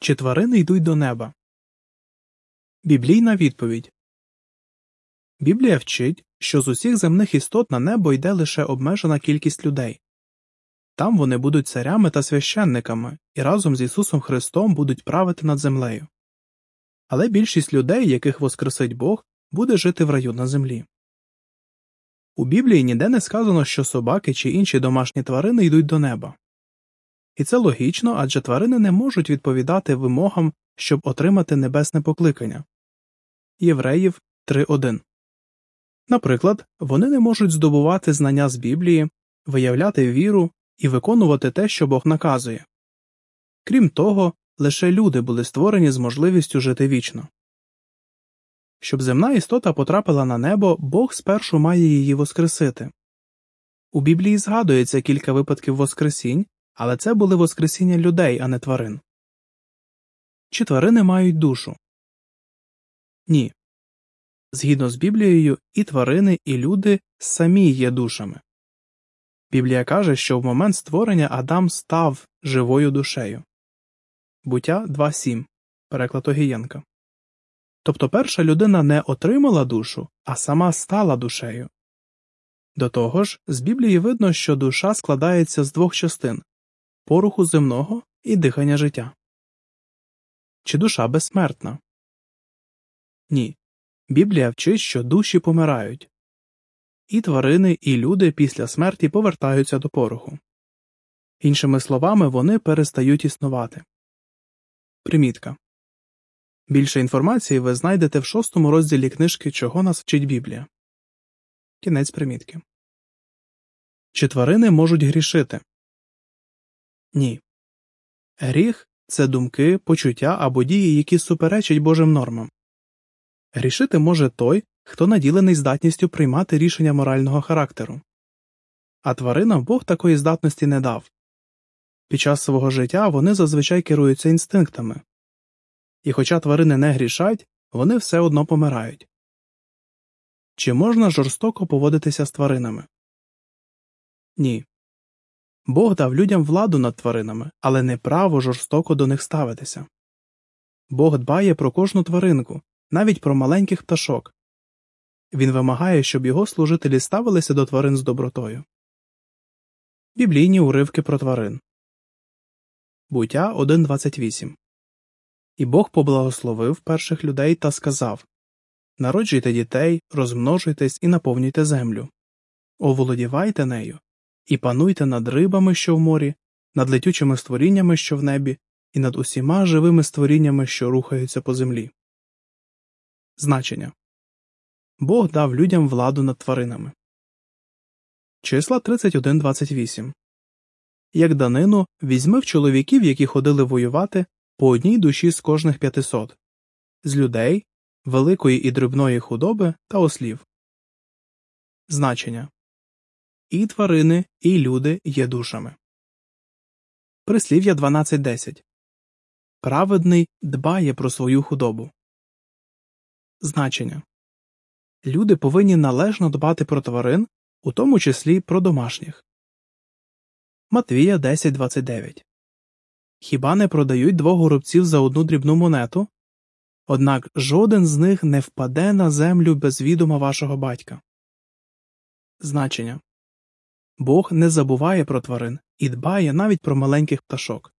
Чи тварини йдуть до неба? Біблійна відповідь. Біблія вчить, що з усіх земних істот на небо йде лише обмежена кількість людей. Там вони будуть царями та священниками і разом з Ісусом Христом будуть правити над землею. Але більшість людей, яких воскресить Бог, буде жити в раю на землі. У Біблії ніде не сказано, що собаки чи інші домашні тварини йдуть до неба. І це логічно, адже тварини не можуть відповідати вимогам, щоб отримати небесне покликання. Євреїв 3:1. Наприклад, вони не можуть здобувати знання з Біблії, виявляти віру і виконувати те, що Бог наказує. Крім того, лише люди були створені з можливістю жити вічно. Щоб земна істота потрапила на небо, Бог спершу має її воскресити. У Біблії згадується кілька випадків воскресінь, але це були воскресіння людей, а не тварин. Чи тварини мають душу? Ні. Згідно з Біблією, і тварини, і люди самі є душами. Біблія каже, що в момент створення Адам став живою душею. Буття 2:7. Переклад Огієнка. Тобто перша людина не отримала душу, а сама стала душею. До того ж, з Біблії видно, що душа складається з двох частин – поруху земного і дихання життя. Чи душа безсмертна? Ні. Біблія вчить, що душі помирають. І тварини, і люди після смерті повертаються до пороху. Іншими словами, вони перестають існувати. Примітка. Більше інформації ви знайдете в 6 розділі книжки «Чого нас вчить Біблія». Кінець примітки. Чи тварини можуть грішити? Ні. Гріх – це думки, почуття або дії, які суперечать Божим нормам. Грішити може той, хто наділений здатністю приймати рішення морального характеру. А тваринам Бог такої здатності не дав. Під час свого життя вони зазвичай керуються інстинктами. І хоча тварини не грішать, вони все одно помирають. Чи можна жорстоко поводитися з тваринами? Ні. Бог дав людям владу над тваринами, але не право жорстоко до них ставитися. Бог дбає про кожну тваринку, навіть про маленьких пташок. Він вимагає, щоб його служителі ставилися до тварин з добротою. Біблійні уривки про тварин. Буття 1:28. І Бог поблагословив перших людей та сказав: «Народжуйте дітей, розмножуйтесь і наповнюйте землю. Оволодівайте нею, і пануйте над рибами, що в морі, над летючими створіннями, що в небі, і над усіма живими створіннями, що рухаються по землі». Значення. Бог дав людям владу над тваринами. Числа 31:28. Як данину візьми в чоловіків, які ходили воювати, по одній душі з кожних 500, з людей, великої і дрібної худоби та ослів. Значення. І тварини, і люди є душами. Прислів'я 12:10. Праведний дбає про свою худобу. Значення. Люди повинні належно дбати про тварин, у тому числі про домашніх. Матвія 10:29. Хіба не продають 2 горобців за 1 дрібну монету? Однак жоден з них не впаде на землю без відома вашого батька. Значення. Бог не забуває про тварин і дбає навіть про маленьких пташок.